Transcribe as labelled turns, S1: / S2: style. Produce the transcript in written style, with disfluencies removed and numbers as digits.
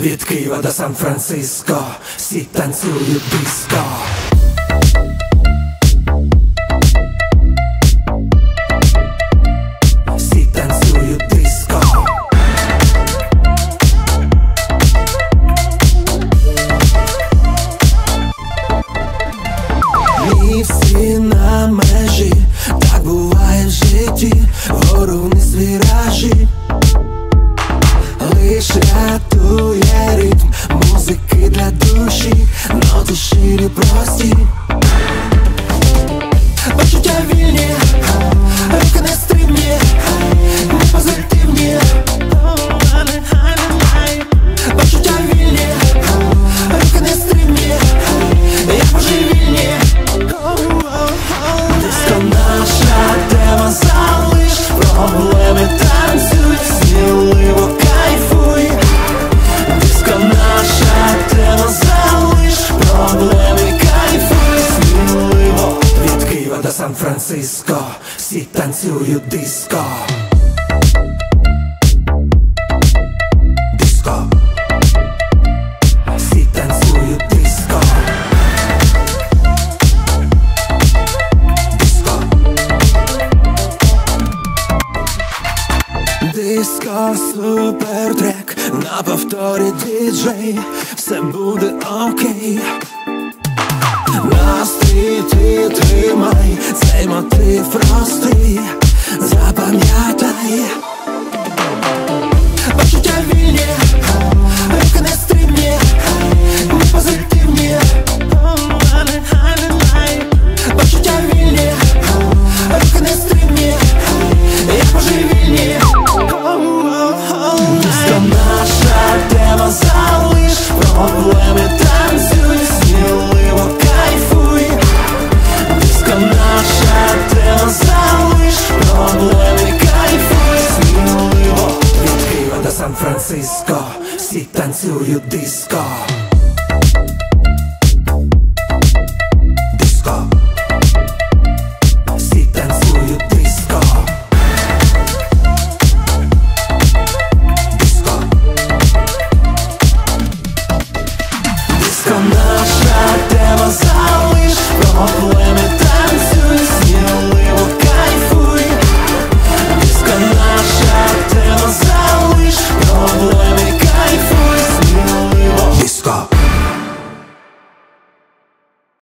S1: Від Києва до Сан-Франциско всі танцюють диско. Всі танцюють диско. Ми всі на межі, так буває в житті, вгору вниз віражі. Лиш рятує ритм музики для душі, ноти щирі прості. Почуття вільні, руки не стримні, не позитивні. Почуття вільні, руки не стримні, як божевільні. Диско наша тема, залиш проблеми, танцюй, сміливо кайфуй. Диско наша тема, залиш проблеми, кайфуй, сміливо. Від Києва до Сан-Франциско всі танцюють диско. Диско. Всі танцюють диско. Диско супертрек, на повторі діджей, все буде окей. Настрій ти тримай, цей мотив простий, запам'ятай. Почуття вільні, руки не стримні, не позитивні. Почуття вільні, руки не стримні, як божевільні. Диско наша тема, залиш проблеми, танцюй, сміливо кайфуй. Диско наша тема, залиш проблеми, кайфуй, сміливо. Від Києва до Сан-Франциско всі танцюють диско.